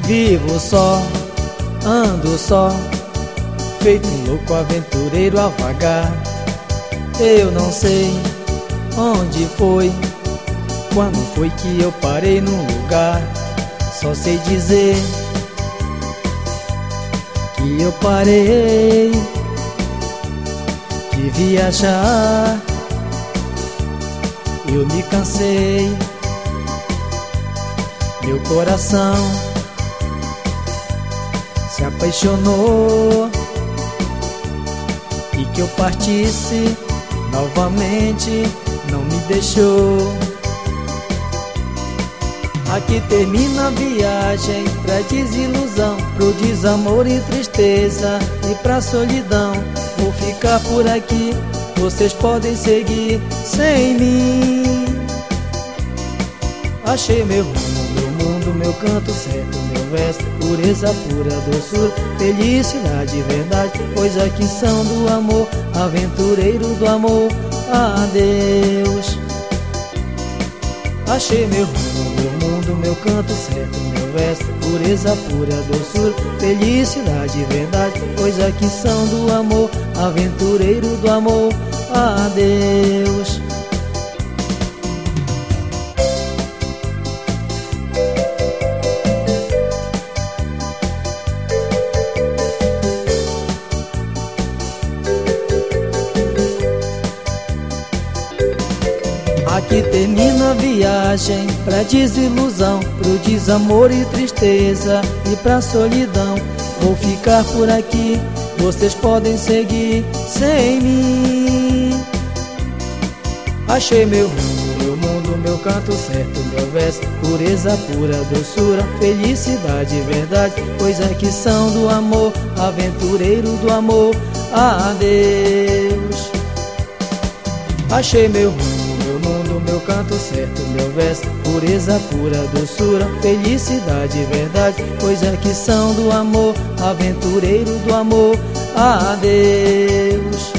Vivo só, ando só, feito um louco aventureiro a vagar. Eu não sei onde foi, quando foi que eu parei num lugar. Só sei dizer que eu parei de viajar. Eu me cansei, meu coração se apaixonou, e que eu partisse novamente não me deixou. Aqui termina a viagem pra desilusão, pro desamor e tristeza e pra solidão. Vou ficar por aqui, vocês podem seguir sem mim. Achei meu rumo, meu mundo, meu canto certo, meu verso, pureza pura, doçura, felicidade, verdade, coisa que são do amor, aventureiro do amor. Adeus. Achei meu rumo, meu mundo, meu canto certo, meu verso, pureza pura, doçura, felicidade, verdade, coisa que são do amor, aventureiro do amor. Adeus. Aqui termina a viagem pra desilusão, pro desamor e tristeza e pra solidão. Vou ficar por aqui, vocês podem seguir sem mim. Achei meu rumo, meu mundo, meu canto certo, meu verso, pureza pura, doçura, felicidade, verdade, coisa que são do amor, aventureiro do amor. Adeus. Achei meu rumo, meu mundo, meu canto certo, meu verso, pureza pura, doçura, felicidade, verdade, coisa que são do amor, aventureiro do amor. Adeus.